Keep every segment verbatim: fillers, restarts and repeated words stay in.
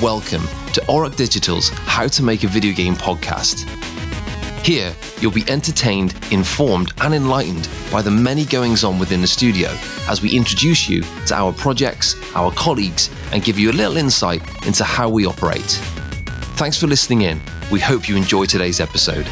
welcome to Auroch Digital's How to Make a Video Game podcast. Here, you'll be entertained, informed, and enlightened by the many goings-on within the studio as we introduce you to our projects, our colleagues, and give you a little insight into how we operate. Thanks for listening in. We hope you enjoy today's episode.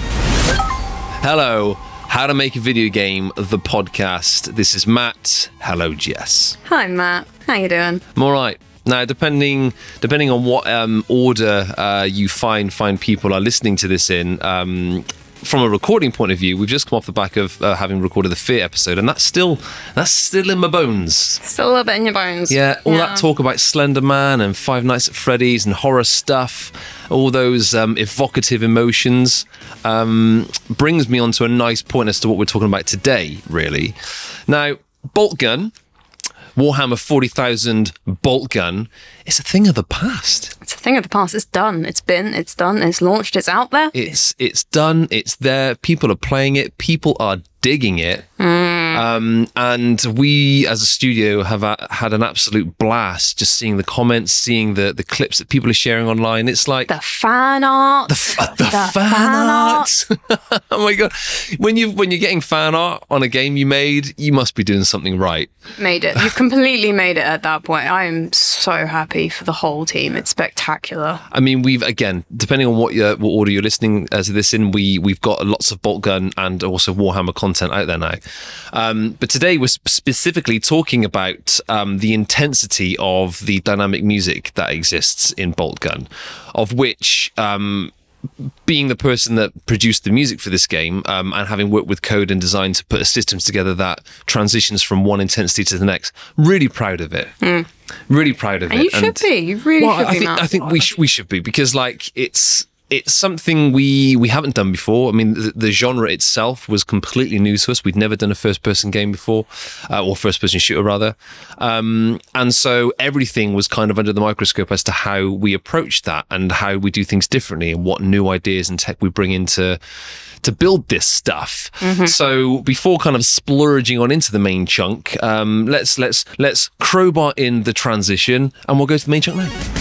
Hello, How to Make a Video Game, the podcast. This is Matt. Hello, Jess. Hi, Matt. How you doing? I'm all right. Now, depending depending on what um, order uh, you find find people are listening to this in, um, from a recording point of view, we've just come off the back of uh, having recorded the Fear episode, and that's still that's still in my bones. Still a little bit in your bones. Yeah, all yeah. that talk about Slender Man and Five Nights at Freddy's and horror stuff, all those um, evocative emotions, um, brings me on to a nice point as to what we're talking about today, really. Now, bolt gun, Warhammer forty thousand bolt gun, it's a thing of the past. It's a thing of the past. It's done. It's been. It's done. It's launched. It's out there. It's it's done. It's there. People are playing it. People are digging it. Mm. Um, and we, as a studio, have a, had an absolute blast just seeing the comments, seeing the, the clips that people are sharing online. It's like the fan art. The, f- the, the fan, fan art. art. Oh my god! When you when you're getting fan art on a game you made, you must be doing something right. Made it. You've completely made it at that point. I am so happy for the whole team. It's spectacular. I mean, we've again, depending on what your, what order you're listening uh, to this in, we we've got lots of bolt gun and also Warhammer content out there now. Um, but today we're specifically talking about um, the intensity of the dynamic music that exists in bolt gun, of which. Um, being the person that produced the music for this game um, and having worked with code and design to put systems together that transitions from one intensity to the next, really proud of it. Mm. Really proud of and it. You should and, be. You really well, should I be. Think, Matt. I think we sh- we should be because like it's it's something we we haven't done before. I mean, the, the genre itself was completely new to us. We'd never done a first-person game before, uh, or first-person shooter rather, um, and so everything was kind of under the microscope as to how we approach that and how we do things differently and what new ideas and tech we bring into to build this stuff. Mm-hmm. So before kind of splurging on into the main chunk, um, let's let's let's crowbar in the transition, and we'll go to the main chunk now.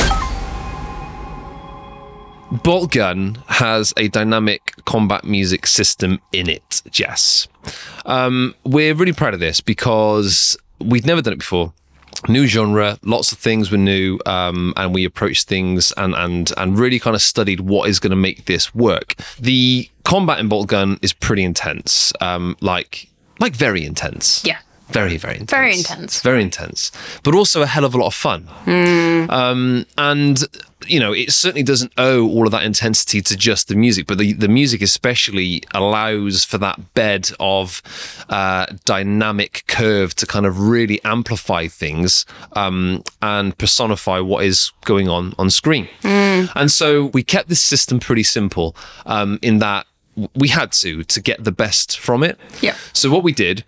Bolt gun has a dynamic combat music system in it, Jess. Um, we're really proud of this because we'd never done it before. New genre, lots of things were new, um, and we approached things and, and, and really kind of studied what is going to make this work. The combat in bolt gun is pretty intense, um, like like very intense. Yeah. Very, very intense. Very intense. Very intense. But also a hell of a lot of fun. Mm. Um, and, you know, it certainly doesn't owe all of that intensity to just the music, but the, the music especially allows for that bed of uh, dynamic curve to kind of really amplify things um, and personify what is going on on screen. Mm. And so we kept this system pretty simple um, in that we had to, to get the best from it. Yeah. So what we did,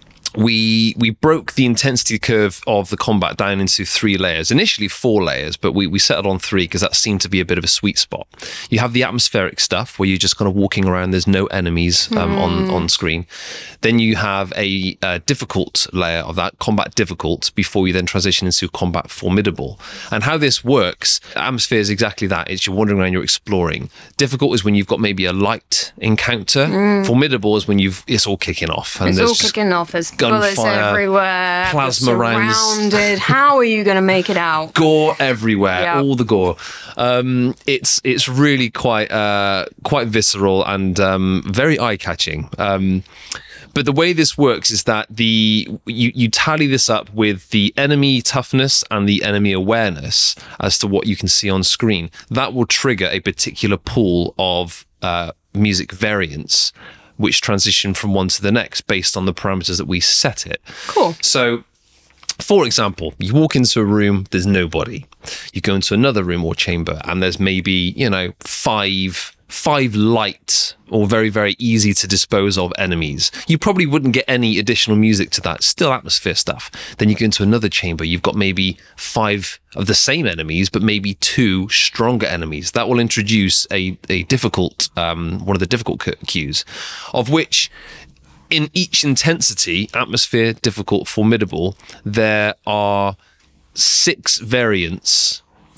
We we broke the intensity curve of the combat down into three layers. Initially four layers, but we, we settled on three because that seemed to be a bit of a sweet spot. You have the atmospheric stuff where you're just kind of walking around. There's no enemies um, mm. on, on screen. Then you have a, a difficult layer of that, combat difficult, before you then transition into combat formidable. And how this works, atmosphere is exactly that. It's you're wandering around, you're exploring. Difficult is when you've got maybe a light encounter. Mm. Formidable is when you've it's all kicking off. And it's all kicking off as bullets gunfire, everywhere, plasma rounds. Surrounded. How are you going to make it out? Gore everywhere, yeah. all the gore. Um, it's it's really quite uh, quite visceral and um, very eye catching. Um, but the way this works is that the you, you tally this up with the enemy toughness and the enemy awareness as to what you can see on screen. That will trigger a particular pool of uh, music variants, which transition from one to the next based on the parameters that we set it. Cool. So, for example, you walk into a room, there's nobody. You go into another room or chamber, and there's maybe, you know, five five light or very, very easy to dispose of enemies. You probably wouldn't get any additional music to that, still atmosphere stuff. Then you go into another chamber, you've got maybe five of the same enemies, but maybe two stronger enemies. That will introduce a, a difficult, um, one of the difficult cues, of which in each intensity, atmosphere, difficult, formidable, there are six variants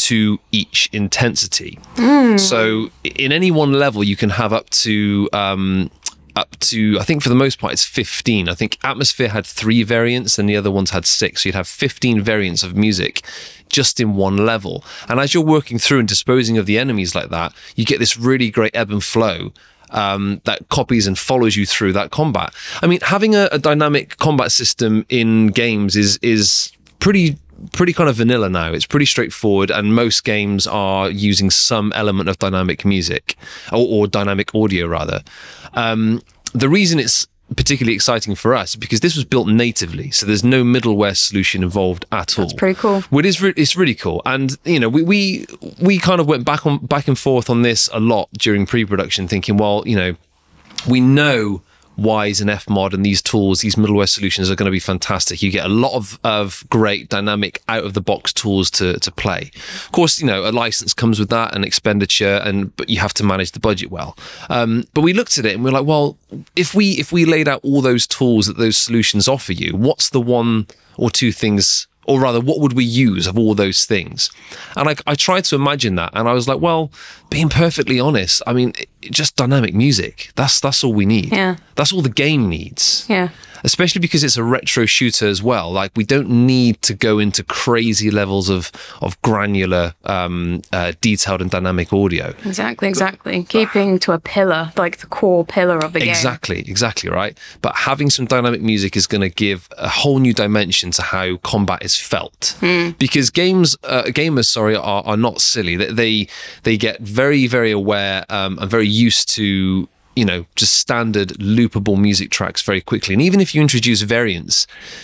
to each intensity. Mm. So in any one level, you can have up to um, up to, I think for the most part, it's fifteen. I think Atmosphere had three variants and the other ones had six. So you'd have fifteen variants of music just in one level. And as you're working through and disposing of the enemies like that, you get this really great ebb and flow um, that copies and follows you through that combat. I mean, having a, a dynamic combat system in games is is pretty pretty kind of vanilla now. It's pretty straightforward, and most games are using some element of dynamic music or, or dynamic audio rather. Um, the reason it's particularly exciting for us because this was built natively, so there's no middleware solution involved at all. That's pretty cool. Well, it is re- it's really cool, and you know we, we we kind of went back on back and forth on this a lot during pre-production, thinking, well, you know, we know Wwise and Fmod and these tools, these middleware solutions are going to be fantastic. You get a lot of, of great dynamic out-of-the-box tools to, to play. Of course, you know, a license comes with that, and expenditure, and but you have to manage the budget well. Um, but we looked at it and we we're like, well, if we if we laid out all those tools that those solutions offer you, what's the one or two things, or rather, what would we use of all those things? And I, I tried to imagine that, and I was like, well, being perfectly honest, I mean, it, just dynamic music. That's that's all we need. Yeah. That's all the game needs. Yeah. Especially because it's a retro shooter as well. Like, we don't need to go into crazy levels of of granular, um, uh, detailed and dynamic audio. Exactly, exactly. Keeping to a pillar, like the core pillar of the game. Exactly, exactly right. But having some dynamic music is going to give a whole new dimension to how combat is felt. Mm. Because games, uh, gamers, sorry, are, are not silly. They they, they get very, very aware um, and very used to, you know, just standard loopable music tracks very quickly. And even if you introduce variants,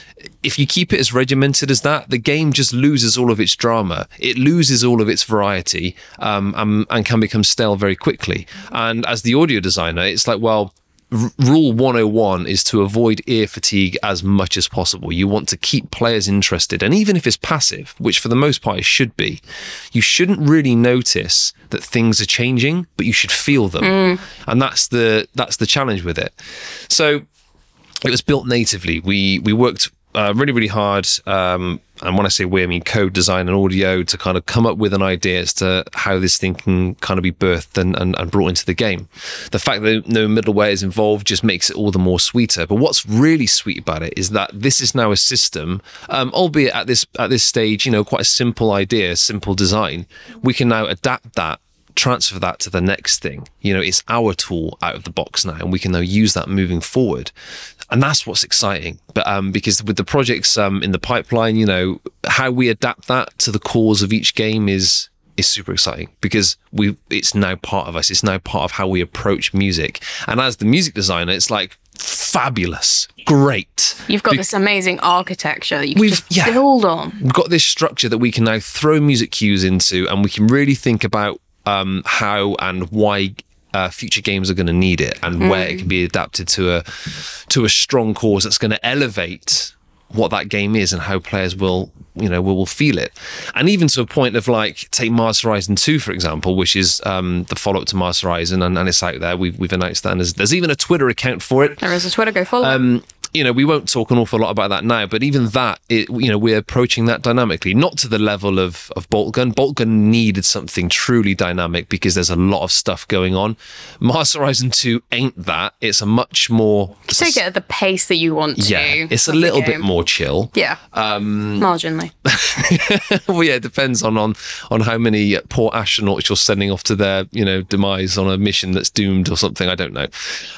if you keep it as regimented as that, the game just loses all of its drama. It loses all of its variety um, and, and can become stale very quickly. And as the audio designer, it's like, well, R- rule one oh one is to avoid ear fatigue as much as possible. You want to keep players interested. And even if it's passive, which for the most part it should be, you shouldn't really notice that things are changing, but you should feel them. Mm. And that's the that's the challenge with it. So it was built natively. We we worked uh, really, really hard. Um, and when I say we, I mean code design and audio, to kind of come up with an idea as to how this thing can kind of be birthed and, and, and brought into the game. The fact that no middleware is involved just makes it all the more sweeter. But what's really sweet about it is that this is now a system, um, albeit at this at this stage, you know, quite a simple idea, simple design. We can now adapt that, transfer that to the next thing. You know, it's our tool out of the box now, and we can now use that moving forward. And that's what's exciting. But um, because with the projects um, in the pipeline, you know, how we adapt that to the cause of each game is is super exciting, because we it's now part of us. It's now part of how we approach music. And as the music designer, it's like fabulous, great. You've got Be- this amazing architecture that you can We've- just yeah. build on. We've got this structure that we can now throw music cues into, and we can really think about um, how and why uh, future games are going to need it, and mm. where it can be adapted to a to a strong cause that's going to elevate what that game is and how players will, you know, will, will feel it. And even to a point of, like, take Mars Horizon two, for example, which is um, the follow-up to Mars Horizon, and, and it's out there. We've we've announced that, and there's, there's even a Twitter account for it. There is a Twitter, go follow. Um, you know, we won't talk an awful lot about that now, but even that, it, you know, we're approaching that dynamically, not to the level of, of Boltgun. Boltgun needed something truly dynamic because there's a lot of stuff going on. Mars Horizon two ain't that. It's a much more... Take it at the pace that you want to. Yeah, it's a little bit more chill. Yeah, um, marginally. Well, yeah, it depends on, on on how many poor astronauts you're sending off to their, you know, demise on a mission that's doomed or something. I don't know.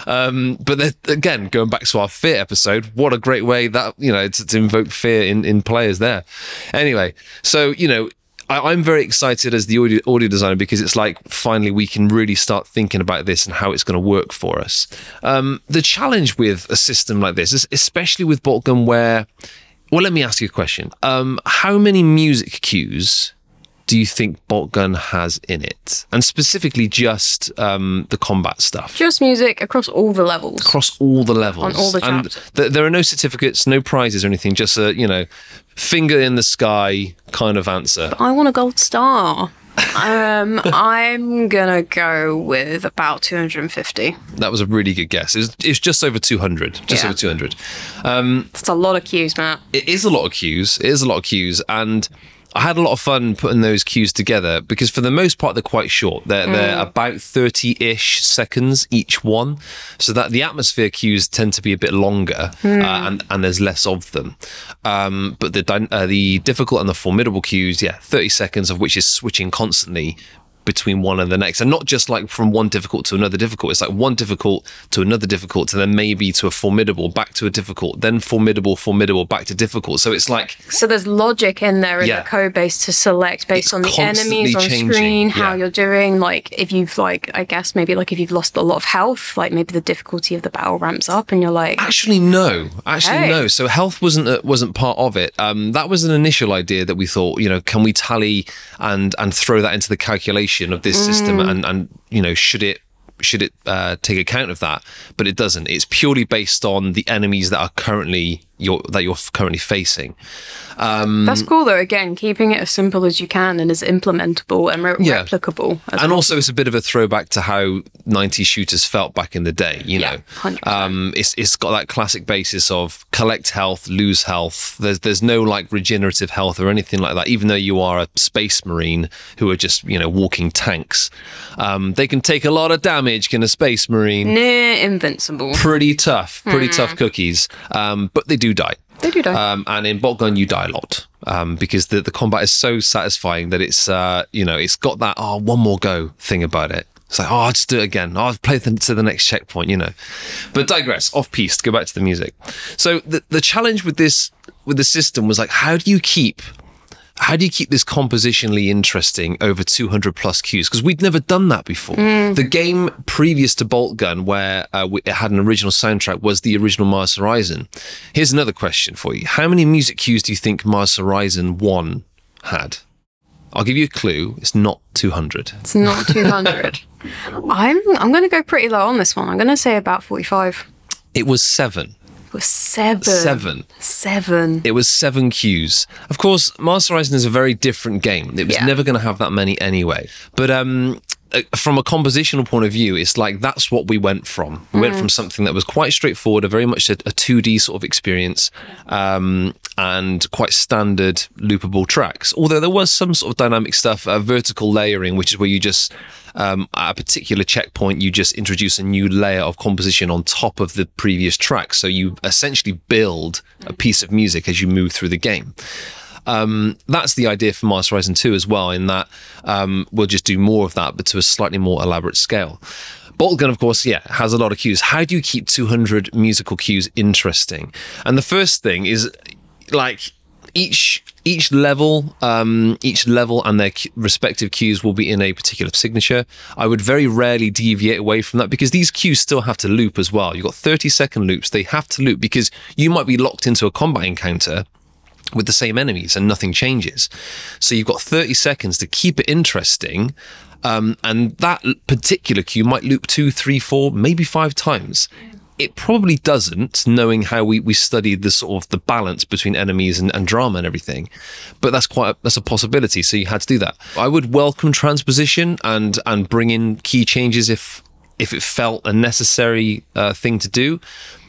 Um, but again, going back to our fear episode, what a great way that, you know, to, to invoke fear in, in players there. Anyway, so, you know, I, I'm very excited as the audio, audio designer, because it's like, finally, we can really start thinking about this and how it's going to work for us. Um, the challenge with a system like this is, especially with Boltgun, where, well, let me ask you a question. Um, how many music cues do you think Boltgun has in it? And specifically just um, the combat stuff. Just music across all the levels. Across all the levels. On all the and chapters. th- there are no certificates, no prizes or anything, just a, you know, finger in the sky kind of answer. I want a gold star. um, I'm gonna go with about two hundred fifty. That was a really good guess. It's it's just over two hundred. Just Yeah. over two hundred. Um, That's a lot of cues, Matt. it is a lot of cues. It is a lot of cues. And I had a lot of fun putting those cues together because for the most part, they're quite short. They're, mm. they're about thirty-ish seconds each one. So that the atmosphere cues tend to be a bit longer mm. uh, and, and there's less of them. Um, but the, uh, the difficult and the formidable cues, yeah, thirty seconds of which is switching constantly between one and the next, and not just like from one difficult to another difficult. It's like one difficult to another difficult, to then maybe to a formidable, back to a difficult, then formidable, formidable, back to difficult. So it's like, so there's logic in there in yeah. the code base to select based it's on the enemies on changing. screen, how yeah. you're doing. Like if you've like, I guess maybe like if you've lost a lot of health, like maybe the difficulty of the battle ramps up, and you're like, actually no, actually hey. no. So health wasn't a, wasn't part of it. Um, that was an initial idea that we thought, you know, can we tally and and throw that into the calculation of this mm. system, and and you know, should it should it uh, take account of that? But it doesn't. It's purely based on the enemies that are currently you're that you're currently facing. Um, That's cool though. Again, keeping it as simple as you can and as implementable and re- yeah. replicable. As and well. Also, it's a bit of a throwback to how nineties shooters felt back in the day. You yeah, know, one hundred percent. um, it's it's got that classic basis of collect health, lose health. There's there's no like regenerative health or anything like that. Even though you are a space marine who are just, you know, walking tanks, um, they can take a lot of damage. Can a space marine? Near invincible. Pretty tough, pretty mm. tough cookies. Um, but they do die. They do die. Um, and in Boltgun, you die a lot um, because the, the combat is so satisfying that it's, uh, you know, it's got that, oh, one more go thing about it. It's like, oh, I'll just do it again. Oh, I'll play them to the next checkpoint, you know. But digress, off-piste, go back to the music. So the, the challenge with this, with the system was like, how do you keep... How do you keep this compositionally interesting over two hundred plus cues? Because we'd never done that before. Mm. The game previous to Boltgun, where uh, it had an original soundtrack, was the original Mars Horizon. Here's another question for you. How many music cues do you think Mars Horizon one had? I'll give you a clue. It's not two hundred. It's not two hundred. I'm, I'm going to go pretty low on this one. I'm going to say about forty-five. It was seven. It was seven. Seven. Seven. It was seven cues. Of course, Mars Horizon is a very different game. It was yeah. never going to have that many anyway. But um, from a compositional point of view, it's like that's what we went from. We mm. went from something that was quite straightforward, a very much a, a two D sort of experience, um, and quite standard loopable tracks. Although there was some sort of dynamic stuff, uh, vertical layering, which is where you just... Um, at a particular checkpoint, you just introduce a new layer of composition on top of the previous track. So you essentially build a piece of music as you move through the game. Um, that's the idea for Mars Horizon two as well, in that um, we'll just do more of that, but to a slightly more elaborate scale. Boltgun, of course, yeah, has a lot of cues. How do you keep two hundred musical cues interesting? And the first thing is, like, each each level, um, each level and their respective cues will be in a particular signature. I would very rarely deviate away from that because these cues still have to loop as well. You've got thirty second loops. They have to loop because you might be locked into a combat encounter with the same enemies and nothing changes. So you've got thirty seconds to keep it interesting. Um, and that particular cue might loop two, three, four, maybe five times. It probably doesn't, knowing how we, we studied the sort of the balance between enemies and, and drama and everything. But that's quite a, that's a possibility. So you had to do that. I would welcome transposition and and bring in key changes if if it felt a necessary uh, thing to do.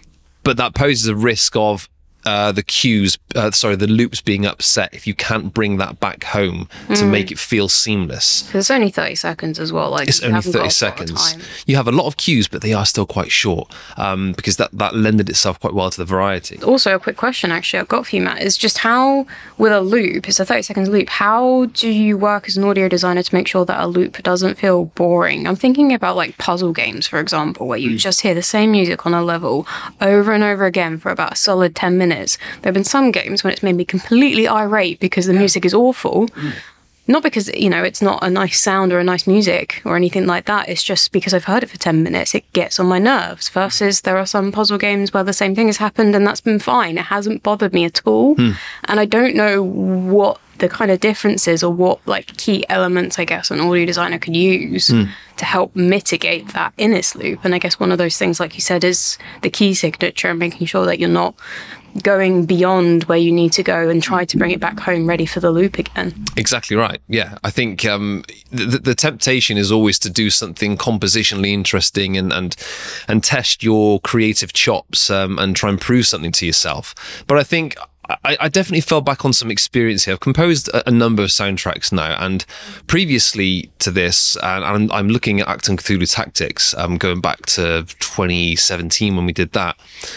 But that poses a risk of uh, the cues, uh, sorry, the loops being upset if you can't bring that back home to mm. make it feel seamless. It's only thirty seconds as well. Like it's only thirty seconds. You have a lot of cues, but they are still quite short um, because that, that lended itself quite well to the variety. Also, a quick question actually I've got for you, Matt, is just how, with a loop, it's a thirty seconds loop, how do you work as an audio designer to make sure that a loop doesn't feel boring? I'm thinking about like puzzle games, for example, where you mm. just hear the same music on a level over and over again for about a solid ten minutes. There have been some games when it's made me completely irate because the music is awful. Mm. Not because, you know, it's not a nice sound or a nice music or anything like that. It's just because I've heard it for ten minutes, it gets on my nerves. Versus there are some puzzle games where the same thing has happened and that's been fine. It hasn't bothered me at all. Mm. And I don't know what the kind of differences or what like key elements, I guess, an audio designer could use mm. to help mitigate that in its loop. And I guess one of those things, like you said, is the key signature and making sure that you're not going beyond where you need to go and try to bring it back home ready for the loop again. Exactly right. Yeah, I think um, the, the temptation is always to do something compositionally interesting and and, and test your creative chops um, and try and prove something to yourself. But I think I, I definitely fell back on some experience here. I've composed a, a number of soundtracks now, and previously to this, and I'm, I'm looking at Achtung Cthulhu Tactics, um, going back to twenty seventeen when we did that.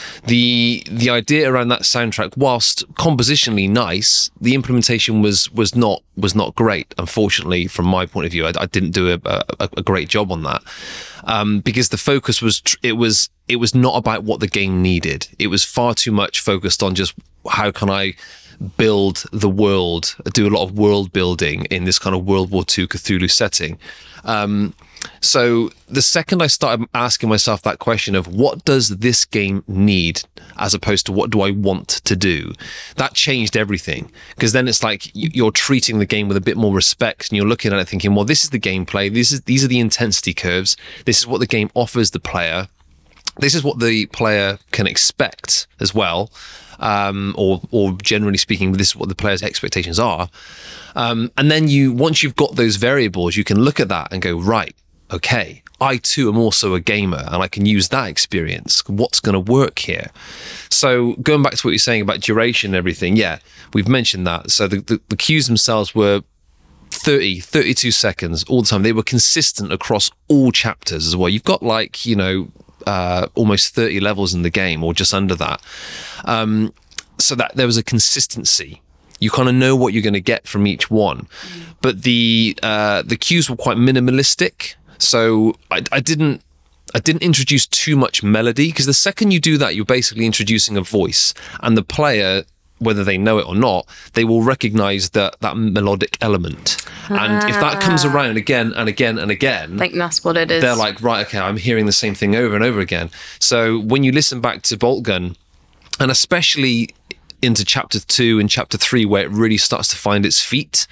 The the idea around that soundtrack, whilst compositionally nice, the implementation was was not was not great. Unfortunately, from my point of view, I, I didn't do a, a, a great job on that. Um, because the focus was, tr- it was, it was not about what the game needed. It was far too much focused on just how can I build the world, do a lot of world building in this kind of World War Two Cthulhu setting. Um, so the second I started asking myself that question of what does this game need, as opposed to what do I want to do, that changed everything. Because then it's like you're treating the game with a bit more respect, and you're looking at it thinking, well, this is the gameplay, this is these are the intensity curves, this is what the game offers the player, this is what the player can expect as well, um, or or generally speaking, this is what the player's expectations are. Um, and then you, once you've got those variables, you can look at that and go, right, okay, I too am also a gamer, and I can use that experience. What's going to work here? So going back to what you're saying about duration and everything, yeah, we've mentioned that. So the, the, the cues themselves were thirty, thirty-two seconds all the time. They were consistent across all chapters as well. You've got like, you know, uh, almost thirty levels in the game, or just under that. Um, so that there was a consistency. You kind of know what you're going to get from each one. But the uh, the cues were quite minimalistic. So I, I didn't I didn't introduce too much melody, because the second you do that, you're basically introducing a voice, and the player, whether they know it or not, they will recognize that that melodic element. And if that comes around again and again and again, I think that's what it is. They're like, right, okay, I'm hearing the same thing over and over again. So when you listen back to Boltgun, and especially into chapter two and chapter three, where it really starts to find its feet,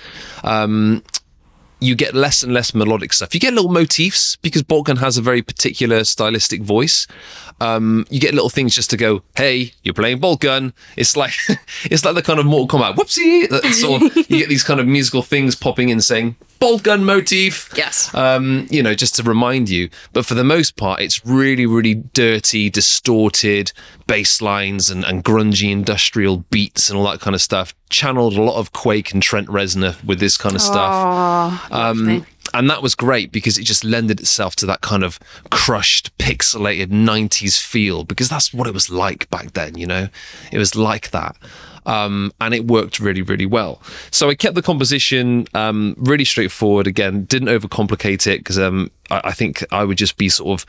um, you get less and less melodic stuff. You get little motifs, because Boltgun has a very particular stylistic voice. Um, you get little things just to go, hey, you're playing Boltgun. It's like it's like the kind of Mortal Kombat, whoopsie, that sort of, you get these kind of musical things popping in saying, Boltgun motif. Yes. Um, you know, just to remind you. But for the most part, it's really, really dirty, distorted bass lines and, and grungy industrial beats and all that kind of stuff. Channeled a lot of Quake and Trent Reznor with this kind of stuff. Oh, um, and that was great, because it just lended itself to that kind of crushed, pixelated nineties feel, because that's what it was like back then, you know? It was like that. Um, and it worked really, really well. So I kept the composition um, really straightforward. Again, didn't overcomplicate it, because um, I, I think I would just be sort of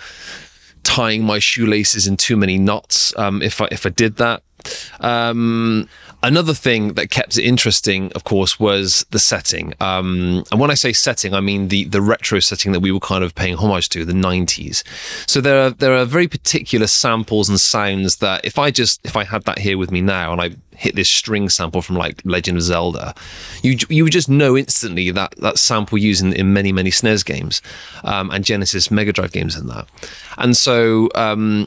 tying my shoelaces in too many knots um, if I if I did that. Um, another thing that kept it interesting, of course, was the setting. Um, and when I say setting, I mean the the retro setting that we were kind of paying homage to, the nineties. So there are there are very particular samples and sounds that if I just if I had that here with me now and I hit this string sample from like Legend of Zelda, you you would just know instantly that that sample used in, in many many S N E S games um, and Genesis Mega Drive games and that. And so um,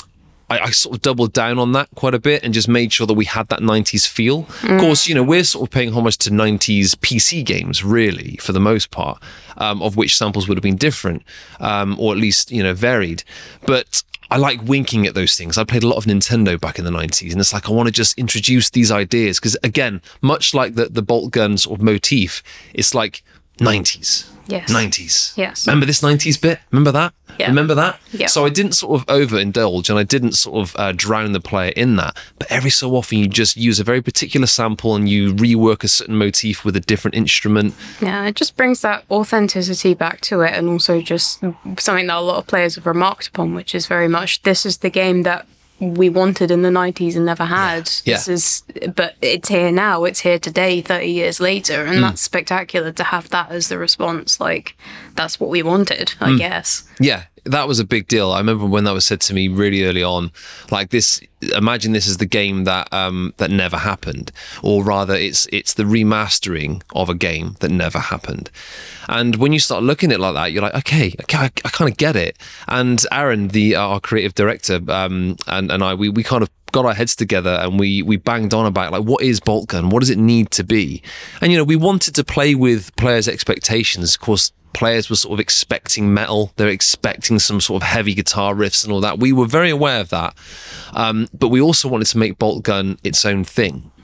I, I sort of doubled down on that quite a bit and just made sure that we had that nineties feel. Mm. Of course, you know, we're sort of paying homage to nineties P C games, really, for the most part, um, of which samples would have been different, um, or at least, you know, varied. But I like winking at those things. I played a lot of Nintendo back in the nineties, and it's like I want to just introduce these ideas because, again, much like the, the Boltgun sort of motif, it's like nineties. Yes. nineties. Yes. Remember this nineties bit? Remember that? Yeah. Remember that? Yeah. So I didn't sort of overindulge and I didn't sort of uh, drown the player in that. But every so often you just use a very particular sample and you rework a certain motif with a different instrument. Yeah, it just brings that authenticity back to it, and also just something that a lot of players have remarked upon, which is very much this is the game that we wanted in the nineties and never had. Yeah. This is, but it's here now. It's here today, thirty years later, and mm. that's spectacular to have that as the response. Like, that's what we wanted, I mm. guess. Yeah, that was a big deal. I remember when that was said to me really early on. Like this, imagine this is the game that um, that never happened, or rather, it's it's the remastering of a game that never happened. And when you start looking at it like that, you're like, okay, okay I, I kind of get it. And Aaron, the our creative director, um, and and I, we we kind of got our heads together and we we banged on about like, what is Boltgun? What does it need to be? And you know, we wanted to play with players' expectations. Of course, players were sort of expecting metal. They're expecting some sort of heavy guitar riffs and all that. We were very aware of that. Um, but we also wanted to make Boltgun its own thing.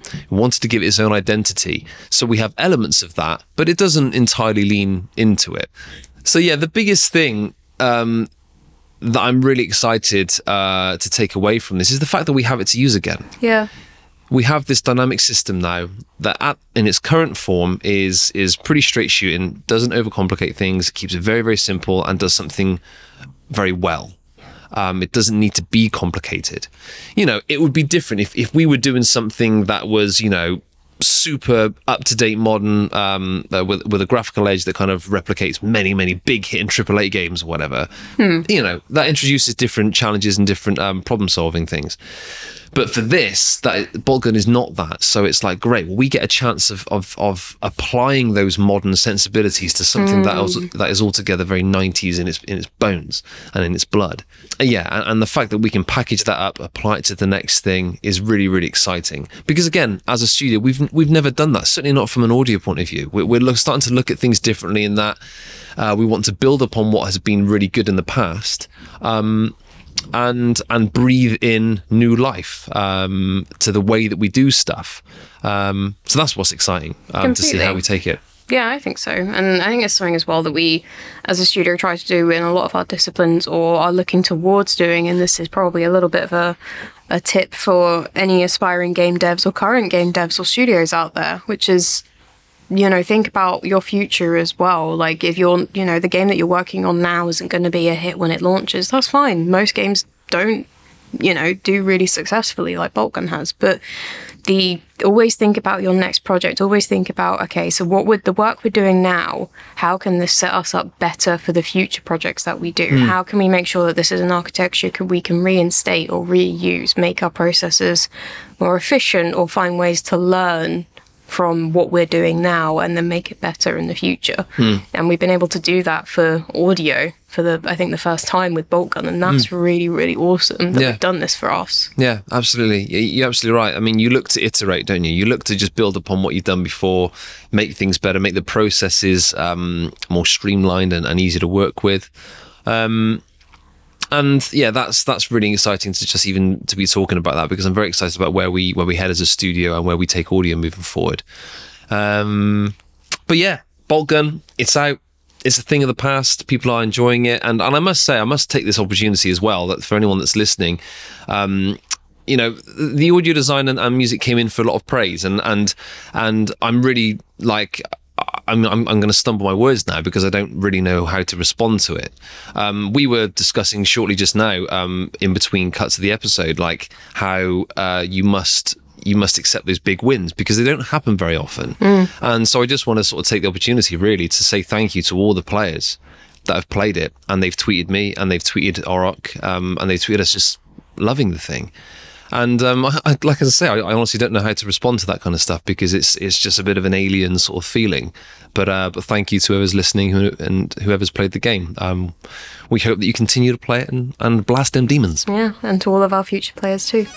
We wanted to give it its own identity. So we have elements of that, but it doesn't entirely lean into it. So yeah, the biggest thing um, that I'm really excited uh, to take away from this is the fact that we have it to use again. Yeah. We have this dynamic system now that at, in its current form is is pretty straight shooting, doesn't overcomplicate things, keeps it very, very simple and does something very well. Um, it doesn't need to be complicated. You know, it would be different if, if we were doing something that was, you know, super up-to-date modern um, uh, with, with a graphical edge that kind of replicates many, many big hit in triple A games or whatever. Hmm. You know, that introduces different challenges and different um, problem-solving things. But for this, that Boltgun is not that. So it's like, great, well, we get a chance of of, of applying those modern sensibilities to something mm. that also, that is altogether very nineties in its in its bones and in its blood. And yeah, and, and the fact that we can package that up, apply it to the next thing is really, really exciting. Because again, as a studio, we've we've never done that. Certainly not from an audio point of view. We're, we're look, starting to look at things differently in that uh, we want to build upon what has been really good in the past. Um, and and breathe in new life um, to the way that we do stuff. Um, so that's what's exciting um, to see how we take it. Yeah, I think so. And I think it's something as well that we, as a studio, try to do in a lot of our disciplines or are looking towards doing. And this is probably a little bit of a, a tip for any aspiring game devs or current game devs or studios out there, which is, you know, think about your future as well. Like if you're, you know, the game that you're working on now isn't going to be a hit when it launches, that's fine. Most games don't, you know, do really successfully like Boltgun has. But the always think about your next project. Always think about, okay, so what would the work we're doing now, how can this set us up better for the future projects that we do? Mm. How can we make sure that this is an architecture can, we can reinstate or reuse, make our processes more efficient or find ways to learn from what we're doing now and then make it better in the future. Mm. And we've been able to do that for audio for the, I think the first time with Boltgun, and that's mm. really, really awesome that yeah. we've done this for us. Yeah, absolutely. You're absolutely right. I mean, you look to iterate, don't you? You look to just build upon what you've done before, make things better, make the processes um, more streamlined and, and easier to work with. Um, And yeah, that's that's really exciting to just even to be talking about that, because I'm very excited about where we where we head as a studio and where we take audio moving forward. Um, but yeah, Boltgun, it's out. It's a thing of the past. People are enjoying it, and and I must say, I must take this opportunity as well that for anyone that's listening, um, you know, the audio design and, and music came in for a lot of praise, and and and I'm really like. I'm, I'm, I'm going to stumble my words now because I don't really know how to respond to it. Um, we were discussing shortly just now, um, in between cuts of the episode, like how uh, you must you must accept those big wins because they don't happen very often. Mm. And so I just want to sort of take the opportunity really to say thank you to all the players that have played it, and they've tweeted me and they've tweeted Orok, um, and they've tweeted us just loving the thing. And um, I, I, like I say, I, I honestly don't know how to respond to that kind of stuff because it's it's just a bit of an alien sort of feeling. But uh, but thank you to whoever's listening who, and whoever's played the game. Um, we hope that you continue to play it and, and blast them demons. Yeah, and to all of our future players too.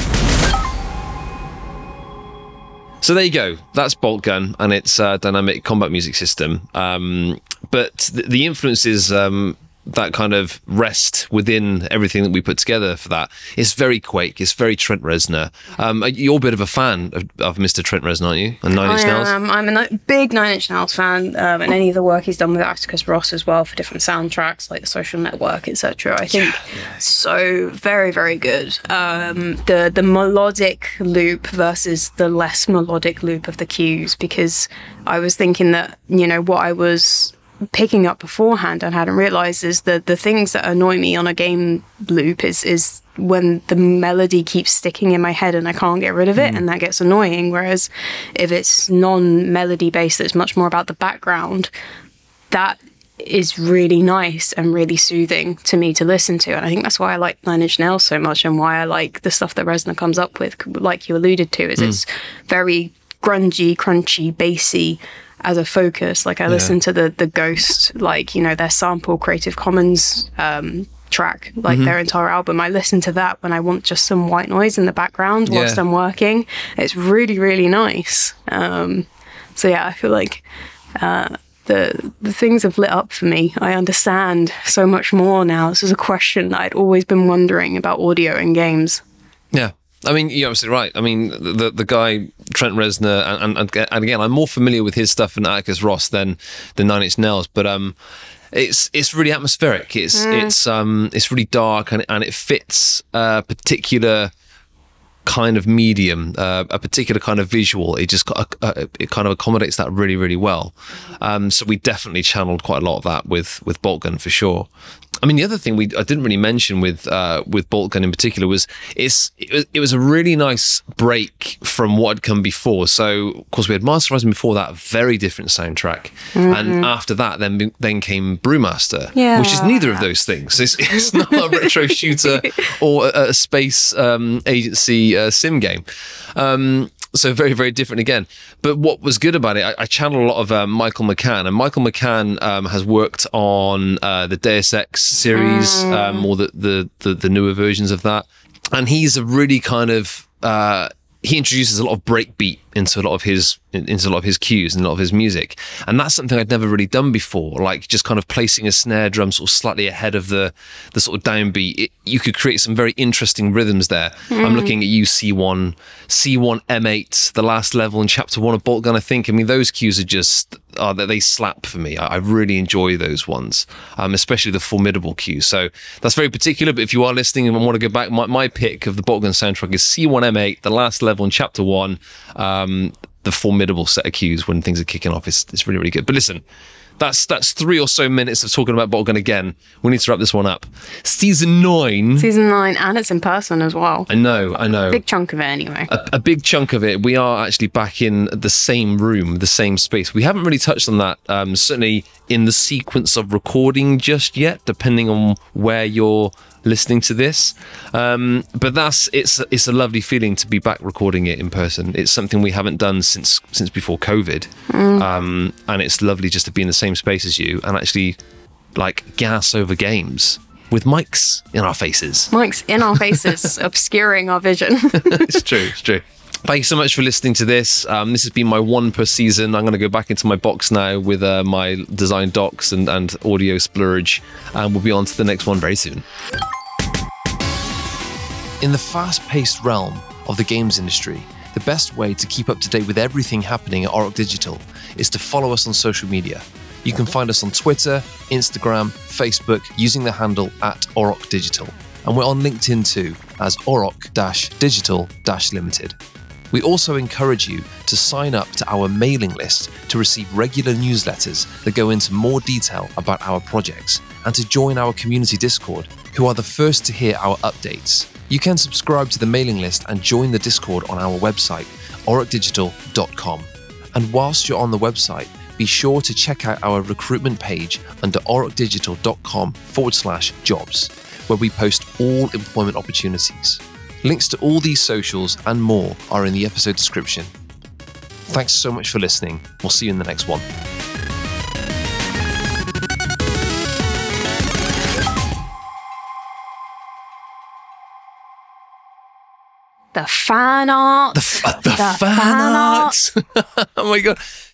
So there you go. That's Boltgun and its uh, dynamic combat music system. Um, but the, the influences um, that kind of rest within everything that we put together for that. It's very Quake. It's very Trent Reznor. Um, you're a bit of a fan of, of Mister Trent Reznor, aren't you? And Nine Inch Nails? Um, I'm a ni- big Nine Inch Nails fan, um, and any of the work he's done with Atticus Ross as well for different soundtracks, like The Social Network, et cetera. I think yeah. so very, very good. Um, the the melodic loop versus the less melodic loop of the cues, because I was thinking that, you know, what I was picking up beforehand and hadn't realized is that the things that annoy me on a game loop is is when the melody keeps sticking in my head and I can't get rid of it, mm. and that gets annoying. Whereas if it's non-melody based, it's much more about the background, that is really nice and really soothing to me to listen to. And I think that's why I like Nine Inch Nails so much, and why I like the stuff that Reznor comes up with, like you alluded to, is mm. it's very grungy, crunchy, bassy as a focus. Like I yeah. listen to the the Ghost, like, you know, their sample Creative Commons um track, like mm-hmm. their entire album. I listen to that when I want just some white noise in the background whilst yeah. I'm working. It's really, really nice. Um so yeah, I feel like uh the the things have lit up for me. I understand so much more now. This is a question that I'd always been wondering about audio in games. Yeah. I mean, you're absolutely right. I mean, the the guy Trent Reznor, and, and, and again, I'm more familiar with his stuff in Atticus Ross than the Nine Inch Nails, but um, it's it's really atmospheric. It's mm. it's um it's really dark, and and it fits a particular kind of medium, uh, a particular kind of visual. It just uh, it kind of accommodates that really really well. Um, so we definitely channeled quite a lot of that with with Boltgun for sure. I mean, the other thing we I didn't really mention with uh, with Boltgun in particular was it's it was, it was a really nice break from what had come before. So of course we had Master Horizon before that, a very different soundtrack, mm-hmm. and after that then then came Brewmaster, yeah. which is neither of those things. It's, it's not a retro shooter or a, a space um, agency uh, sim game. Um, So very, very different again. But what was good about it, I, I channeled a lot of um, Michael McCann, and Michael McCann um, has worked on uh, the Deus Ex series, mm. um, or the, the, the, the newer versions of that. And he's a really kind of, uh, he introduces a lot of breakbeat into a lot of his into a lot of his cues and a lot of his music, and that's something I'd never really done before. Like just kind of placing a snare drum sort of slightly ahead of the the sort of downbeat. It, you could create some very interesting rhythms there. Mm. I'm looking at you, C one, C one M eight, the last level in Chapter One of Boltgun. I think. I mean, those cues are just uh, they slap for me. I, I really enjoy those ones, um, especially the formidable cues. So that's very particular. But if you are listening and want to go back, my, my pick of the Boltgun soundtrack is C one M eight, the last level in Chapter One. Um, the formidable set of cues when things are kicking off. It's, it's really, really good. But listen, that's that's three or so minutes of talking about Boltgun again. We need to wrap this one up. Season nine. Season nine, and it's in person as well. I know, I know. Big chunk of it anyway. A, a big chunk of it. We are actually back in the same room, the same space. We haven't really touched on that, um, certainly in the sequence of recording just yet, depending on where you're listening to this, um, but that's it's it's a lovely feeling to be back recording it in person. It's something we haven't done since since before COVID, mm. um, and it's lovely just to be in the same space as you and actually like gas over games with mics in our faces. Mics in our faces, obscuring our vision. It's true. It's true. Thank you so much for listening to this. Um, this has been my one per season. I'm going to go back into my box now with uh, my design docs and, and audio splurge, and we'll be on to the next one very soon. In the fast-paced realm of the games industry, the best way to keep up to date with everything happening at Auroch Digital is to follow us on social media. You can find us on Twitter, Instagram, Facebook using the handle at Auroch Digital. And we're on LinkedIn too as Auroch Digital Limited. We also encourage you to sign up to our mailing list to receive regular newsletters that go into more detail about our projects, and to join our community Discord, who are the first to hear our updates. You can subscribe to the mailing list and join the Discord on our website, auroch digital dot com. And whilst you're on the website, be sure to check out our recruitment page under auroch digital dot com forward slash jobs, where we post all employment opportunities. Links to all these socials and more are in the episode description. Thanks so much for listening. We'll see you in the next one. The fan art. The, f- the, the fan, fan art. art. Oh my God.